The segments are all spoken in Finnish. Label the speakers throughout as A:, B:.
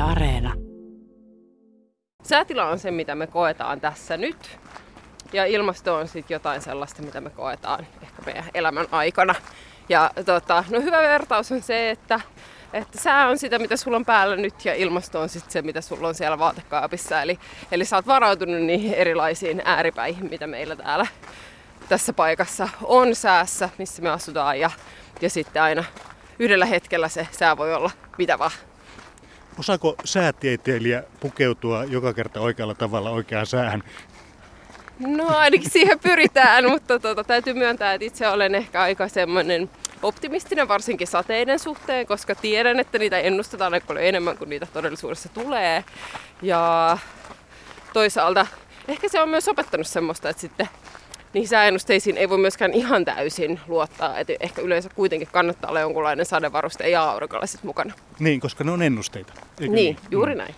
A: Areena.
B: Säätila on se, mitä me koetaan tässä nyt. Ja ilmasto on sitten jotain sellaista, mitä me koetaan ehkä meidän elämän aikana. Ja hyvä vertaus on se, että sää on sitä, mitä sulla on päällä nyt, ja ilmasto on sitten se, mitä sulla on siellä vaatekaapissa. Eli sä oot varautunut niihin erilaisiin ääripäihin, mitä meillä täällä tässä paikassa on säässä, missä me asutaan. Ja sitten aina yhdellä hetkellä se sää voi olla mitä vaan.
C: Osaako säätieteilijä pukeutua joka kerta oikealla tavalla oikeaan säähän?
B: No ainakin siihen pyritään, mutta täytyy myöntää, että itse olen ehkä aika semmoinen optimistinen varsinkin sateiden suhteen, koska tiedän, että niitä ennustetaan aika paljon enemmän kuin niitä todellisuudessa tulee. Ja toisaalta ehkä se on myös opettanut semmoista, että sitten niihin sääennusteisiin ei voi myöskään ihan täysin luottaa, että ehkä yleensä kuitenkin kannattaa olla jonkunlainen sadevaruste ja aurinkolasit mukana.
C: Niin, koska ne on ennusteita. Eikö
B: niin, juuri näin.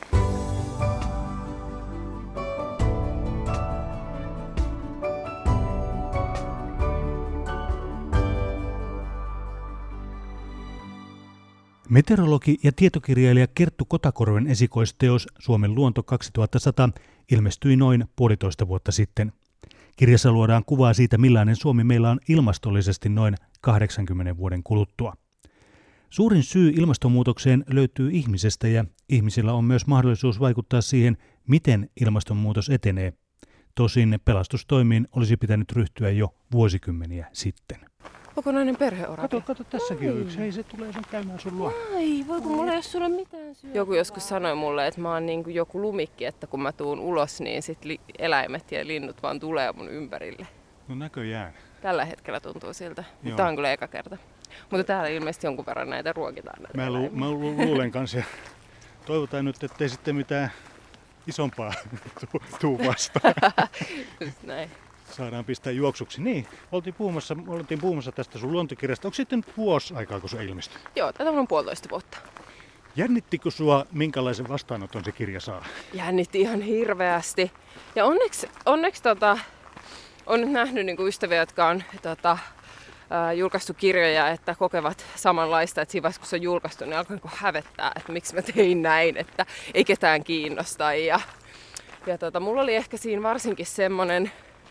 C: Meteorologi ja tietokirjailija Kerttu Kotakorven esikoisteos Suomen luonto 2100 ilmestyi noin 1,5 vuotta sitten. Kirjassa luodaan kuvaa siitä, millainen Suomi meillä on ilmastollisesti noin 80 vuoden kuluttua. Suurin syy ilmastonmuutokseen löytyy ihmisestä ja ihmisillä on myös mahdollisuus vaikuttaa siihen, miten ilmastonmuutos etenee. Tosin pelastustoimiin olisi pitänyt ryhtyä jo vuosikymmeniä sitten.
B: Kokonainen perheorava.
C: Kato, tässäkin on yksi. Hei, se tulee sun käymään sun luo.
B: Ai, voiko mulla ei ole sulle mitään syödä? Joku joskus sanoi mulle, että mä oon niin kuin joku lumikki, että kun mä tuun ulos, niin sit eläimet ja linnut vaan tulee mun ympärille.
C: No näköjään.
B: Tällä hetkellä tuntuu siltä. Tämä on kyllä eka kerta. Mutta täällä ilmeisesti jonkun verran näitä ruokitaan.
C: Mä luulen kanssa. Toivotaan nyt, ettei sitten mitään isompaa tuu vastaan.
B: Just näin.
C: Saadaan pistää juoksuksi. Niin, oltiin puhumassa tästä sun luontokirjasta. Onko sitten vuosi aikaa, kun se ilmestyi?
B: Joo, tätä on 1,5 vuotta.
C: Jännittikö sua, minkälaisen vastaanoton se kirja saa?
B: Jännitti ihan hirveästi. Ja onneksi on nyt nähnyt niin ystäviä, jotka on julkaistu kirjoja, että kokevat samanlaista, että siinä vaiheessa, kun se on julkaistu, niin alkoi niin hävettää, että miksi mä tein näin, että ei ketään kiinnosta. Ja mulla oli ehkä siinä varsinkin semmoinen,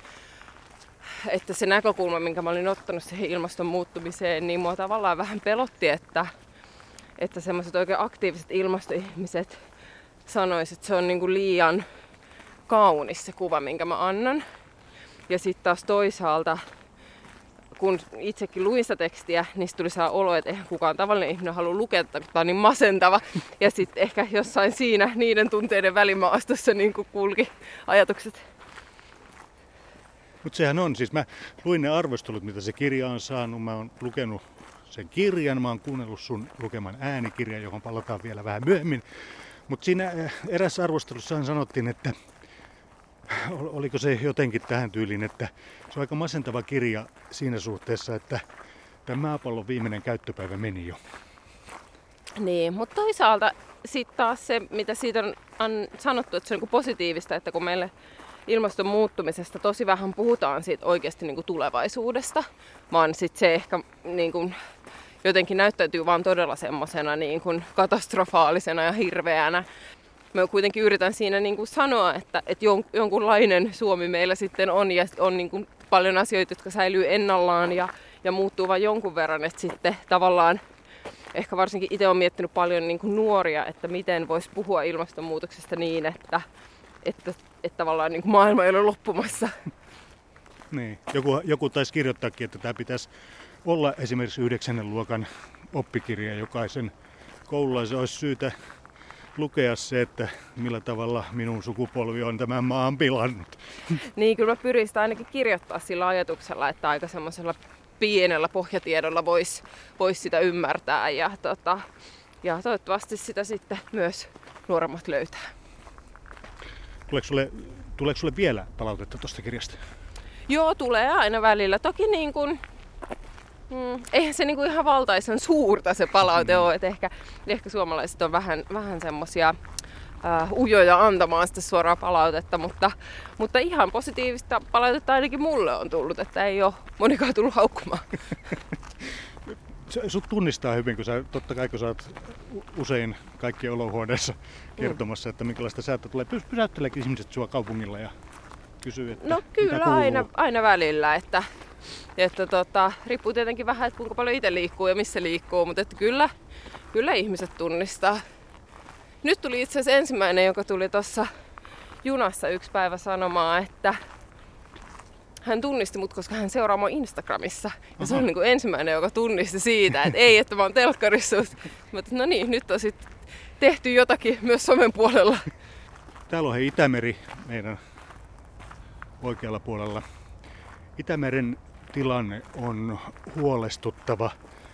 B: että se näkökulma, minkä mä olin ottanut siihen ilmaston muuttumiseen, niin mua tavallaan vähän pelotti, että semmoiset oikein aktiiviset ilmastoihmiset sanoisivat, että se on niin kuin liian kaunis se kuva, minkä mä annan. Ja sitten taas toisaalta, kun itsekin luin sitä tekstiä, niin tuli saa olo, että eihän kukaan tavallinen ihminen halua lukea, että tämä on niin masentava. Ja sitten ehkä jossain siinä niiden tunteiden välimaastossa niin kuin kulki ajatukset.
C: Mutta sehän on, siis mä luin ne arvostelut, mitä se kirja on saanut. Mä oon lukenut sen kirjan, mä oon kuunnellut sun lukeman äänikirjan, johon palataan vielä vähän myöhemmin. Mutta siinä erässä arvostelussa sanottiin, että oliko se jotenkin tähän tyyliin, että se on aika masentava kirja siinä suhteessa, että tämä maapallon viimeinen käyttöpäivä meni jo.
B: Niin, mutta toisaalta sitten taas se, mitä siitä on sanottu, että se on positiivista, että kun meille ilmaston muuttumisesta tosi vähän puhutaan siitä oikeasti niin kuin tulevaisuudesta, vaan sitten se ehkä niin kuin jotenkin näyttäytyy vaan todella semmoisena niin kuin katastrofaalisena ja hirveänä. Mä kuitenkin yritän siinä niin kuin sanoa, että jonkunlainen Suomi meillä sitten on ja on niin kuin paljon asioita, jotka säilyy ennallaan ja muuttuu vain jonkun verran, että sitten tavallaan ehkä varsinkin itse olen miettinyt paljon niin kuin nuoria, että miten voisi puhua ilmastonmuutoksesta niin, että tavallaan niin kuin maailma ei ole loppumassa.
C: Niin. Joku taisi kirjoittaakin, että tämä pitäisi olla esimerkiksi 9. luokan oppikirja. Jokaisen koululaisen olisi syytä lukea se, että millä tavalla minun sukupolvi on tämän maan pilannut.
B: Niin, kyllä mä pyrin sitä ainakin kirjoittaa sillä ajatuksella, että aika semmoisella pienellä pohjatiedolla voisi sitä ymmärtää. Ja toivottavasti sitä sitten myös nuoremmat löytää.
C: Tuleeko sulle vielä palautetta tuosta kirjasta? Joo,
B: tulee aina välillä. Toki niin kuin, eihän se niin kuin ihan valtaisen suurta se palaute ole. Että ehkä suomalaiset on vähän semmosia ujoja antamaan sitä suoraa palautetta, mutta ihan positiivista palautetta ainakin mulle on tullut, että ei ole monikaan tullut haukkumaan.
C: Sut tunnistaa hyvin, kun sä oot usein kaikkien olohuoneessa kertomassa, että minkälaista säätä tulee. Pysäytteleekin ihmiset sua kaupungilla ja kysyy, että
B: no kyllä aina välillä, että riippuu tietenkin vähän, että kuinka paljon itse liikkuu ja missä liikkuu, mutta että kyllä ihmiset tunnistaa. Nyt tuli itse asiassa ensimmäinen, joka tuli tuossa junassa yksi päivä sanomaan, että hän tunnisti mut, koska hän seuraa mua Instagramissa. Ja se on niin kuin ensimmäinen, joka tunnisti siitä, että ei, että mä oon telkkarissa. Mutta no niin, nyt on sitten tehty jotakin myös somen puolella.
C: Täällä on Itämeri meidän oikealla puolella. Itämeren tilanne on huolestuttava.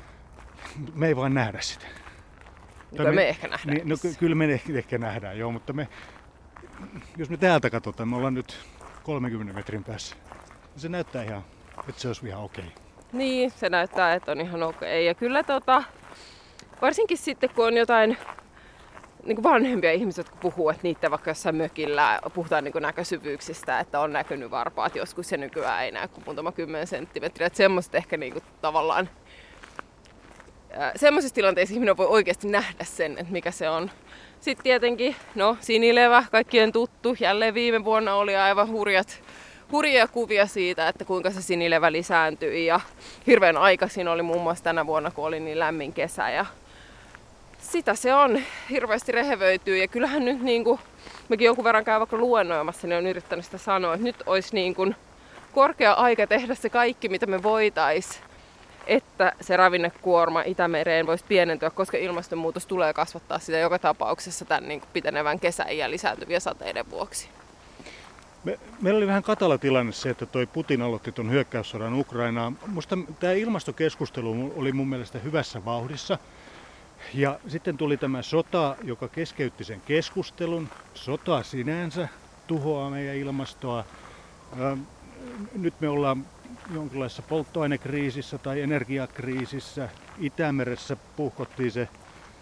C: Me ei vaan nähdä sitä.
B: Me ehkä nähdään.
C: No kyllä me ehkä nähdään, joo, mutta jos me täältä katsotaan, me ollaan nyt 30 metrin päässä. Se näyttää ihan, että se olisi ihan okei.
B: Niin, se näyttää, että on ihan okei. Ja kyllä varsinkin sitten, kun on jotain niin kuin vanhempia ihmisiä, jotka puhuu, että niitä vaikka jossain mökillä puhutaan niin kuin näkösyvyyksistä, että on näkynyt varpaat joskus ja nykyään ei näy kuin muutama 10 senttimetriä. Että semmoiset ehkä niin kuin tavallaan semmoisissa tilanteissa ihminen voi oikeasti nähdä sen, että mikä se on. Sitten tietenkin, sinilevä, kaikkien tuttu. Jälleen viime vuonna oli aivan hurjia kuvia siitä, että kuinka se sinilevä lisääntyi. Ja hirveän aikaisin oli muun muassa tänä vuonna, kun oli niin lämmin kesä. Ja sitä se on, hirveästi rehevöityy. Ja kyllähän nyt, niin kuin mekin jonkun verran käy vaikka luennoimassa, niin on yrittänyt sitä sanoa, että nyt olisi niin kuin korkea aika tehdä se kaikki, mitä me voitaisiin, että se ravinnekuorma Itämereen voisi pienentyä, koska ilmastonmuutos tulee kasvattaa sitä joka tapauksessa tämän niin kuin pitenevän kesän ja lisääntyvien sateiden vuoksi.
C: Meillä oli vähän katala tilanne se, että toi Putin aloitti tuon hyökkäyssodan Ukrainaan. Musta tämä ilmastokeskustelu oli mun mielestä hyvässä vauhdissa. Ja sitten tuli tämä sota, joka keskeytti sen keskustelun. Sota sinänsä tuhoaa meidän ilmastoa. Nyt me ollaan jonkinlaisessa polttoainekriisissä tai energiakriisissä. Itämeressä puhkottiin se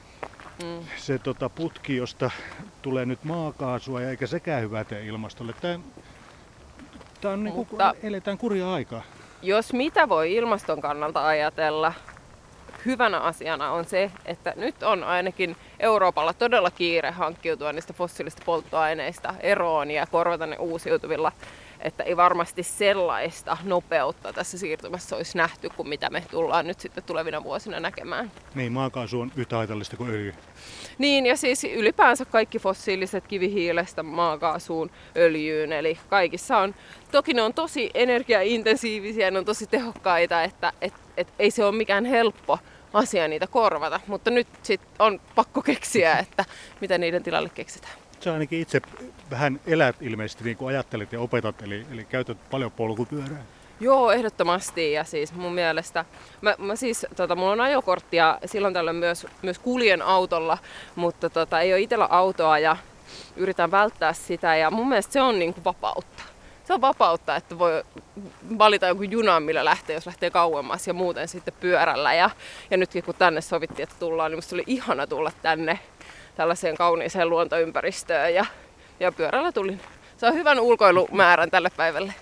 C: putki, josta tulee nyt maakaasua, ja eikä sekään hyvä tee ilmastolle. Tämä on eletään kurjaa aikaa.
B: Jos mitä voi ilmaston kannalta ajatella hyvänä asiana on se, että nyt on ainakin Euroopalla todella kiire hankkiutua niistä fossiilista polttoaineista eroon ja korvata ne uusiutuvilla. Että ei varmasti sellaista nopeutta tässä siirtymässä olisi nähty kuin mitä me tullaan nyt sitten tulevina vuosina näkemään.
C: Niin, maakaasu on yhtä haitallista kuin öljy.
B: Niin, ja siis ylipäänsä kaikki fossiiliset kivihiilestä maakaasuun, öljyyn, eli kaikissa on, toki ne on tosi energiaintensiivisiä, ne on tosi tehokkaita, että ei se ole mikään helppo asia niitä korvata, mutta nyt sit on pakko keksiä, että mitä niiden tilalle keksitään.
C: Sä ainakin itse vähän elät ilmeisesti niin kuin ajattelet ja opetat, eli käytät paljon polkupyörää.
B: Joo, ehdottomasti. Ja siis mun mielestä, mulla on ajokortti ja silloin tällöin myös kuljen autolla, mutta ei ole itsellä autoa ja yritän välttää sitä. Ja mun mielestä se on niin kuin vapautta. Se on vapautta, että voi valita jonkun junan, millä lähtee, jos lähtee kauemmas ja muuten sitten pyörällä. Ja nytkin kun tänne sovittiin, että tullaan, niin musta oli ihana tulla tänne tällaiseen kauniiseen luontoympäristöön ja pyörällä tulin. Se on hyvän ulkoilumäärän tälle päivälle.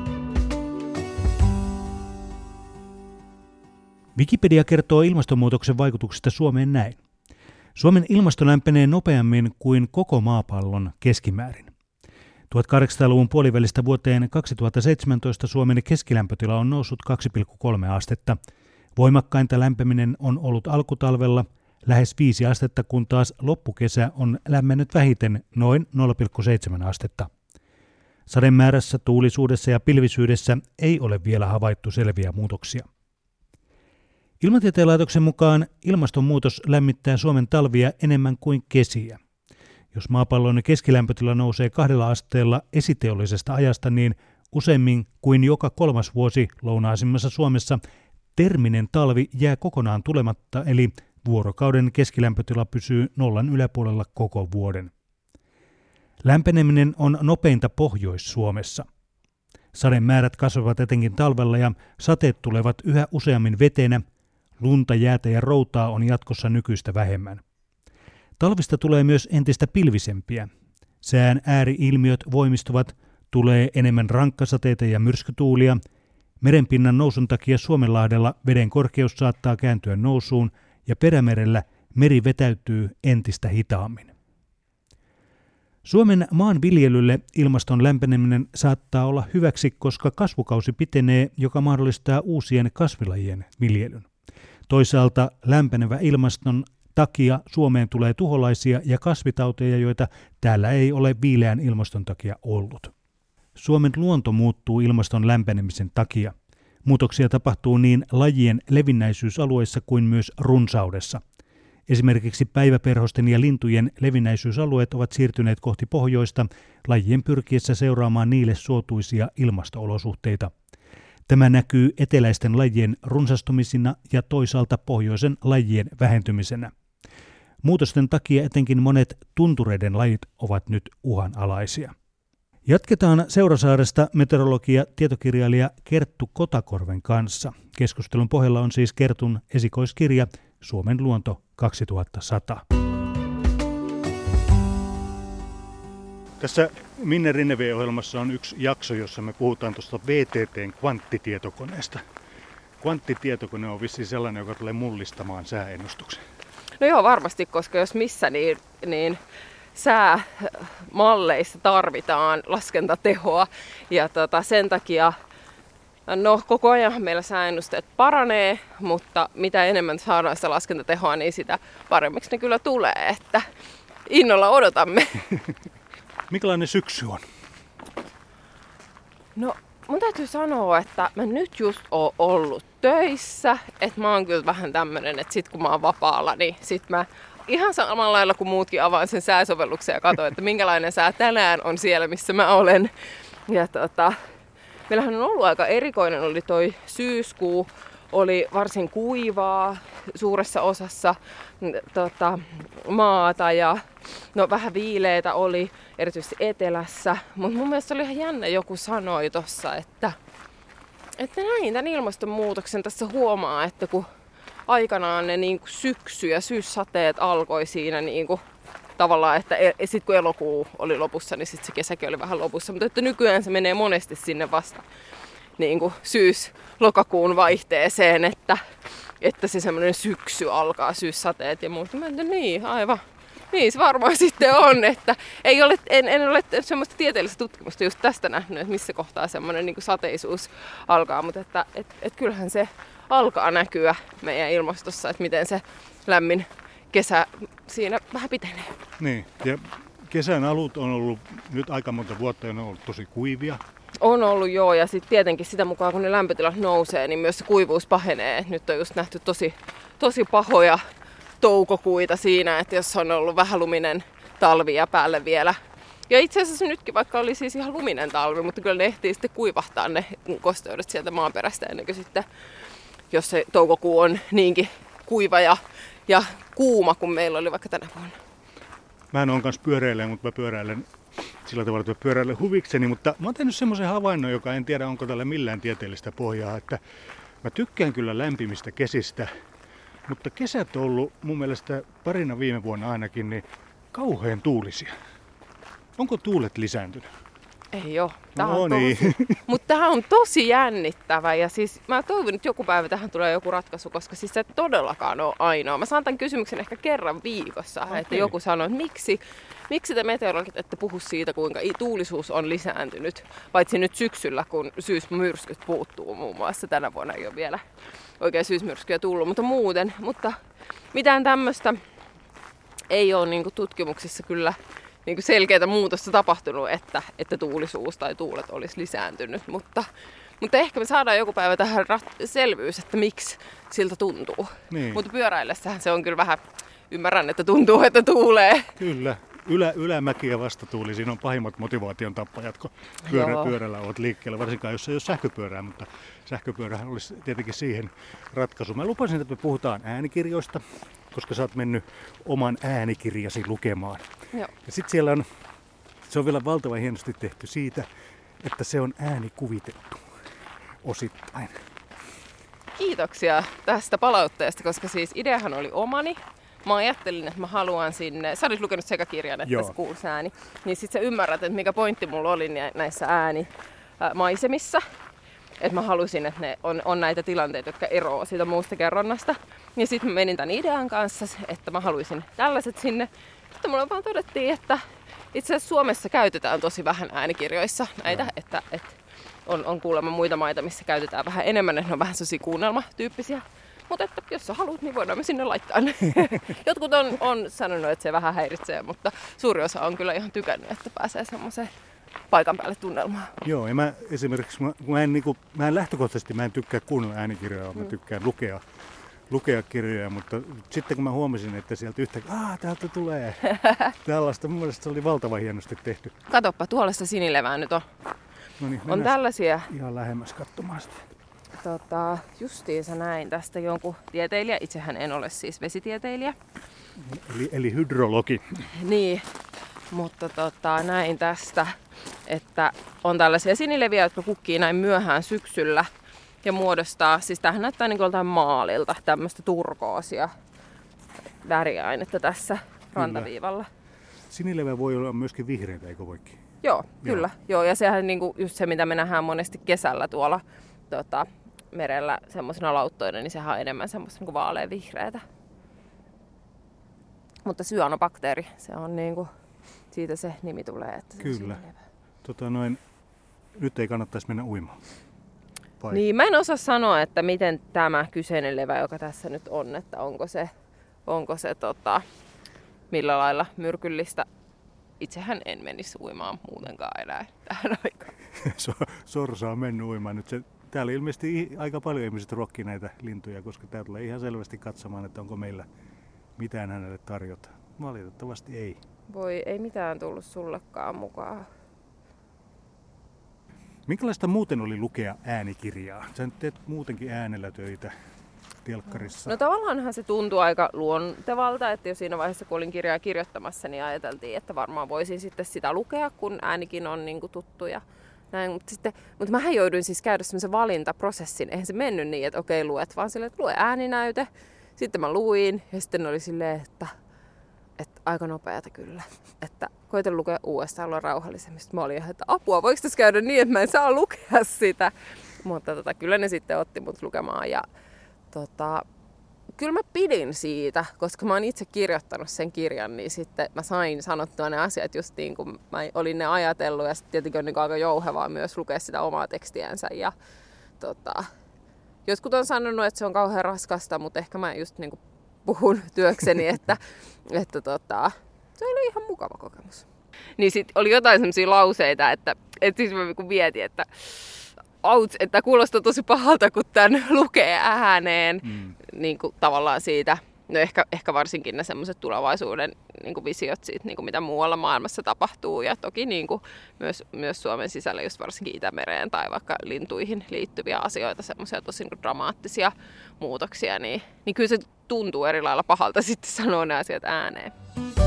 C: Wikipedia kertoo ilmastonmuutoksen vaikutuksista Suomeen näin. Suomen ilmasto lämpenee nopeammin kuin koko maapallon keskimäärin. 1800-luvun puolivälistä vuoteen 2017 Suomen keskilämpötila on noussut 2,3 astetta. Voimakkainta lämpeminen on ollut alkutalvella, lähes 5 astetta, kun taas loppukesä on lämmennyt vähiten noin 0,7 astetta. Sademäärässä, tuulisuudessa ja pilvisyydessä ei ole vielä havaittu selviä muutoksia. Ilmatieteen laitoksen mukaan ilmastonmuutos lämmittää Suomen talvia enemmän kuin kesiä. Jos maapallon keskilämpötila nousee 2 asteella esiteollisesta ajasta, niin useimmin kuin joka 3. vuosi lounaisimmassa Suomessa terminen talvi jää kokonaan tulematta, eli vuorokauden keskilämpötila pysyy nollan yläpuolella koko vuoden. Lämpeneminen on nopeinta Pohjois-Suomessa. Sademäärät kasvavat etenkin talvella ja sateet tulevat yhä useammin vetenä, lunta, jäätä ja routaa on jatkossa nykyistä vähemmän. Talvista tulee myös entistä pilvisempiä. Sään ääri-ilmiöt voimistuvat, tulee enemmän rankkasateita ja myrskytuulia, Merenpinnan nousun takia Suomenlahdella veden korkeus saattaa kääntyä nousuun ja Perämerellä meri vetäytyy entistä hitaammin. Suomen maanviljelylle ilmaston lämpeneminen saattaa olla hyväksi, koska kasvukausi pitenee, joka mahdollistaa uusien kasvilajien viljelyn. Toisaalta lämpenevä ilmaston takia Suomeen tulee tuholaisia ja kasvitauteja, joita täällä ei ole viileän ilmaston takia ollut. Suomen luonto muuttuu ilmaston lämpenemisen takia. Muutoksia tapahtuu niin lajien levinnäisyysalueissa kuin myös runsaudessa. Esimerkiksi päiväperhosten ja lintujen levinnäisyysalueet ovat siirtyneet kohti pohjoista lajien pyrkiessä seuraamaan niille suotuisia ilmasto-olosuhteita. Tämä näkyy eteläisten lajien runsastumisina ja toisaalta pohjoisen lajien vähentymisenä. Muutosten takia etenkin monet tuntureiden lajit ovat nyt uhanalaisia. Jatketaan Seurasaaresta meteorologia tietokirjailija Kerttu Kotakorven kanssa. Keskustelun pohjalla on siis Kertun esikoiskirja Suomen luonto 2100. Tässä Minne Rinneveen-ohjelmassa on yksi jakso, jossa me puhutaan tuosta VTT:n kvanttitietokoneesta. Kvanttitietokone on vissiin sellainen, joka tulee mullistamaan sääennustuksen.
B: No joo, varmasti, koska jos missä, niin säämalleissa tarvitaan laskentatehoa. Ja sen takia, koko ajan meillä sääennusteet paranee, mutta mitä enemmän saadaan sitä laskentatehoa, niin sitä paremmiksi ne kyllä tulee, että innolla odotamme.
C: Minkälainen syksy on?
B: No, mun täytyy sanoa, että mä nyt just oon ollut töissä, että mä oon kyllä vähän tämmönen, että sit kun mä oon vapaalla, niin sit mä ihan samalla lailla kuin muutkin avaan sen sääsovelluksen ja katson, että minkälainen sää tänään on siellä, missä mä olen. Ja meillähän on ollut aika erikoinen, oli toi syyskuu, oli varsin kuivaa suuressa osassa maata ja vähän viileitä oli erityisesti etelässä, mutta mun mielestä oli ihan jännä, joku sanoi tossa, että näin tämän ilmastonmuutoksen tässä huomaa, että kun aikanaan ne niinku syksy- ja syyssateet alkoi siinä niinku tavallaan, että sitten kun elokuu oli lopussa, niin sitten se kesäkin oli vähän lopussa, mutta että nykyään se menee monesti sinne vasta niinku syys-lokakuun vaihteeseen, että se semmoinen syksy alkaa, syyssateet ja muut. Mä niin, aivan. Niin se varmaan sitten on, että en ole semmoista tieteellistä tutkimusta just tästä nähnyt, että missä kohtaa semmoinen niin kuin sateisuus alkaa, mutta että kyllähän se alkaa näkyä meidän ilmastossa, että miten se lämmin kesä siinä vähän pitenee.
C: Niin, ja kesän alut on ollut nyt aika monta vuotta ja ne on ollut tosi kuivia.
B: On ollut joo, ja sitten tietenkin sitä mukaan kun ne lämpötilat nousee, niin myös se kuivuus pahenee. Nyt on just nähty tosi pahoja toukokuita siinä, että jos on ollut vähän luminen talvi ja päälle vielä. Ja itse asiassa nytkin, vaikka oli siis ihan luminen talvi, mutta kyllä ne ehtii sitten kuivahtaa ne kosteudet sieltä maaperästä ennen kuin sitten, jos se toukokuu on niinkin kuiva ja kuuma kuin meillä oli vaikka tänä vuonna.
C: Mä en ole kanssa pyöräilijä, mutta mä pyöräilen sillä tavalla, että mä pyöräilen huvikseni, mutta mä oon tehnyt semmoisen havainnon, joka en tiedä onko tällä millään tieteellistä pohjaa, että mä tykkään kyllä lämpimistä kesistä, mutta kesät on ollut mun mielestä parina viime vuonna ainakin niin kauhean tuulisia. Onko tuulet lisääntynyt?
B: Ei oo.
C: Niin.
B: Mutta tämä on tosi jännittävä ja siis mä toivon, että joku päivä tähän tulee joku ratkaisu, koska siis se ei todellakaan ole ainoa. Mä saan tämän kysymyksen ehkä kerran viikossa, että joku sanoo, että miksi te meteorologit ette puhu siitä, kuinka tuulisuus on lisääntynyt, paitsi nyt syksyllä, kun syysmyrskyt puuttuu muun muassa. Tänä vuonna ei ole vielä oikein syysmyrskyjä tullut, mutta muuten. Mutta mitään tämmöistä ei ole niin kuin tutkimuksissa kyllä niin kuin selkeää muutosta tapahtunut, että tuulisuus tai tuulet olisi lisääntynyt, mutta ehkä me saadaan joku päivä tähän selvyys, että miksi siltä tuntuu. Niin. Mutta pyöräillessähän se on kyllä vähän, ymmärrän, että tuntuu, että tuulee.
C: Kyllä. Ylämäki ja vastatuuli, siinä on pahimmat motivaation tappajat, kun pyörällä olet liikkeellä, varsinkaan jos ei ole sähköpyörää, mutta sähköpyörähän olisi tietenkin siihen ratkaisu. Mä lupasin, että me puhutaan äänikirjoista, koska sä oot mennyt oman äänikirjasi lukemaan.
B: Joo.
C: Ja sitten siellä se on vielä valtavan hienosti tehty siitä, että se on äänikuvitettu osittain.
B: Kiitoksia tästä palautteesta, koska siis ideahan oli omani. Mä ajattelin, että mä haluan sinne, sä olit lukenut sekä kirjan että se kuulsi ääni, niin sit sä ymmärrät, että mikä pointti mulla oli näissä äänimaisemissa. että mä halusin, että ne on näitä tilanteita, jotka eroavat siitä muusta kerronnasta. Ja sitten mä menin tämän idean kanssa, että mä haluaisin tällaiset sinne. Sitten mulle vaan todettiin, että itse asiassa Suomessa käytetään tosi vähän äänikirjoissa näitä, että on kuulemma muita maita, missä käytetään vähän enemmän, että ne on vähän sellaisia kuunnelmatyyppisiä. Mutta että jos sä haluat, niin voidaan me sinne laittaa ne. Jotkut on sanonut, että se vähän häiritsee, mutta suuri osa on kyllä ihan tykännyt, että pääsee semmoiseen paikan päälle tunnelmaan.
C: Joo, ja mä esimerkiksi, mä en lähtökohtaisesti tykkää kuunnella äänikirjoja, mä tykkään lukea kirjoja, mutta sitten kun mä huomasin, että sieltä yhtäkkiä, täältä tulee tällaista, mun mielestä se oli valtavan hienosti tehty.
B: Katoppa, tuolla sitä sinilevää nyt on.
C: No niin,
B: on tällaisia.
C: Ihan lähemmäs katsomaan sitä.
B: Justiinsa näin tästä jonkun tieteilijä, itsehän en ole siis vesitieteilijä.
C: Eli hydrologi.
B: Niin, mutta näin tästä, että on tällaisia sinileviä, jotka kukkii näin myöhään syksyllä ja muodostaa, siis tämähän näyttää niin kuin joltain maalilta, tämmöistä turkoosia väriainetta tässä rantaviivalla.
C: Sinilevä voi olla myöskin vihreitä, eikö voikin?
B: Joo, kyllä. Joo, ja sehän niinku just se, mitä me nähdään monesti kesällä tuolla merellä semmoisena lauttoina, niin sehän on enemmän semmoista niinku vaaleanvihreätä. Mutta syanobakteeri, se on niinku, siitä se nimi tulee. Että se
C: kyllä. Nyt ei kannattaisi mennä uimaan. Vai?
B: Niin, mä en osaa sanoa, että miten tämä kyseinen levä, joka tässä nyt on, että onko se millä lailla myrkyllistä. Itsehän en menisi uimaan muutenkaan enää tähän aikaan.
C: Sorsa on mennyt uimaan nyt. Täällä ilmeisesti aika paljon ihmiset ruokkii näitä lintuja, koska tää tulee ihan selvästi katsomaan, että onko meillä mitään hänelle tarjota. Valitettavasti ei.
B: Voi, ei mitään tullut sullekaan mukaan.
C: Minkälaista muuten oli lukea äänikirjaa? Sä nyt teet muutenkin äänellä töitä telkkarissa.
B: No tavallaanhan se tuntui aika luontevalta, että jo siinä vaiheessa kun olin kirjaa kirjoittamassa, niin ajateltiin, että varmaan voisin sitten sitä lukea, kun äänikin on niin kuin tuttu ja näin. Mutta mähän jouduin siis käydä semmoisen valintaprosessin. Eihän se mennyt niin, että okei luet, vaan silleen, että lue ääninäyte. Sitten mä luin ja sitten oli silleen, että aika nopeata kyllä. Että koitan lukea uudestaan, olla rauhallisemmin. Sitten mä olin ihan, että apua, voiko tässä käydä niin, että mä en saa lukea sitä? Mutta kyllä ne sitten otti mut lukemaan ja kyllä mä pidin siitä, koska mä oon itse kirjoittanut sen kirjan, niin sitten mä sain sanottua ne asiat just niin kuin mä olin ne ajatellut. Ja sitten tietenkin on niin aika jouhevaa myös lukea sitä omaa tekstiänsä. Ja jotkut on sanonut, että se on kauhean raskasta, mutta ehkä mä just niin kuin puhun työkseni, että se oli ihan mukava kokemus. Niin sit oli jotain sellaisia lauseita, että siis mä mietin, että että kuulostaa tosi pahalta, kun tämän lukee ääneen, niin kuin tavallaan siitä, no ehkä varsinkin ne semmoiset tulevaisuuden niin kuin visiot siitä, niin kuin mitä muualla maailmassa tapahtuu, ja toki niin kuin myös Suomen sisällä, just varsinkin Itämereen tai vaikka lintuihin liittyviä asioita, semmoisia tosi niin kuin dramaattisia muutoksia, niin kyllä se tuntuu eri lailla pahalta sitten sanoa ne asiat ääneen.